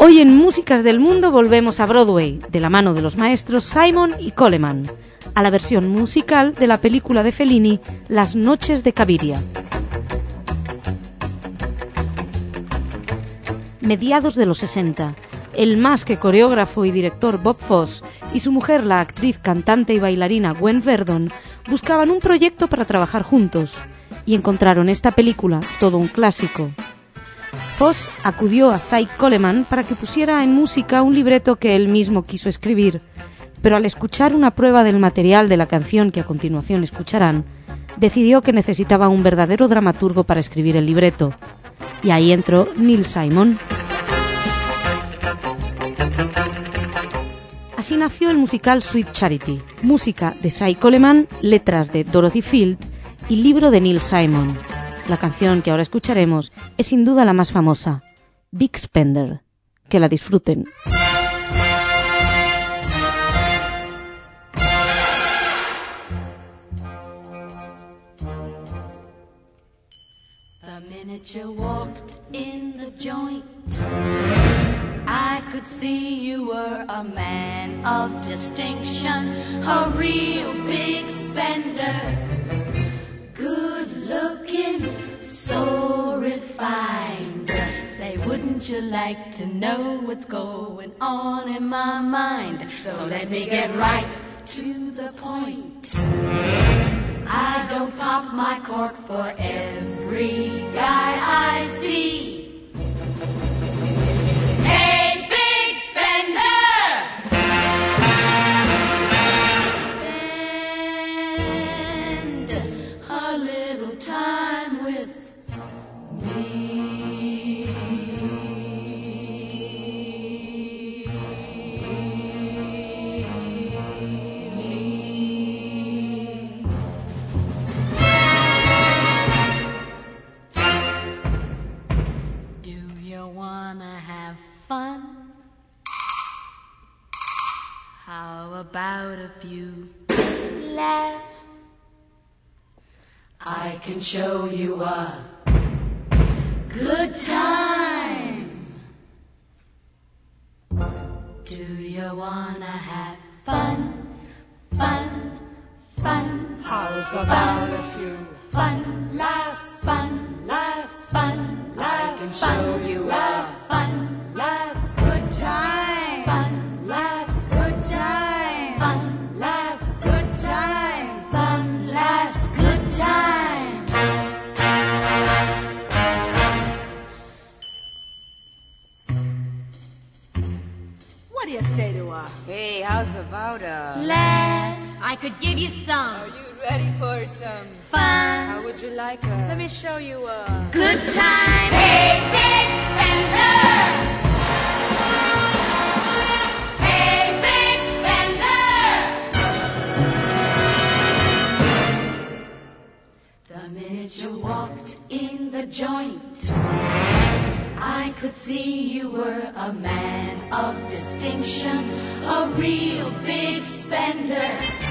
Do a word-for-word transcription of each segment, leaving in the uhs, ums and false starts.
Hoy en Músicas del Mundo volvemos a Broadway, de la mano de los maestros Simon y Coleman, a la versión musical de la película de Fellini, Las noches de Cabiria. Mediados de los sesenta, el más que coreógrafo y director Bob Fosse y su mujer, la actriz, cantante y bailarina Gwen Verdon, buscaban un proyecto para trabajar juntos y encontraron esta película, todo un clásico. Fosse acudió a Cy Coleman para que pusiera en música un libreto que él mismo quiso escribir, pero al escuchar una prueba del material de la canción que a continuación escucharán, decidió que necesitaba un verdadero dramaturgo para escribir el libreto. Y ahí entró Neil Simon. Así nació el musical Sweet Charity, música de Cy Coleman, letras de Dorothy Field y libro de Neil Simon. La canción que ahora escucharemos es sin duda la más famosa, Big Spender. Que la disfruten. The minute you walked in the joint, I could see you were a man of distinction, a real big spender, good looking, so refined. Say, wouldn't you like to know what's going on in my mind? So let me get right to the point. I don't pop my cork for every guy I see. Hey, big spender! Spend a little time with me. Fun? How about a few laughs? I can show you a good time. Do you wanna have fun? Fun, fun. How's about a few fun laughs? Fun laughs, fun laughs. I can show you a fun. Laughs, good time. Fun, laughs, good time. Fun, laughs, good time. Fun, laughs, good time. What do you say to her? Hey, how's about a laugh? I could give you some. Are you ready for some fun? How would you like a Let me show you a good time. Hey, big spender! The minute you walked in the joint, I could see you were a man of distinction, a real big spender,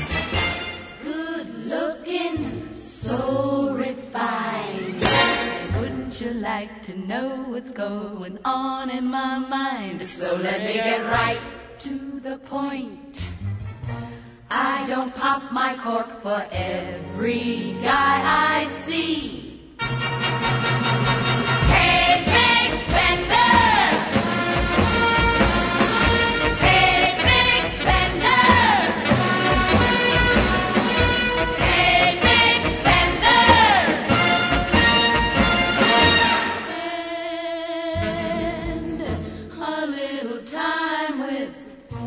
good looking, so refined. Wouldn't you like to know what's going on in my mind? So let me get right to the point. I don't pop my cork for every guy I see. Hey, big spender! Hey, big spender! Hey, big spender! Spend a little time with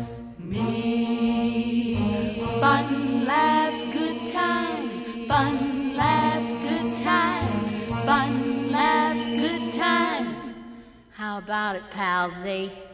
me. Fun, laughs, good time. Fun, laughs, good time. Fun, laughs, good time. How about it, palsy?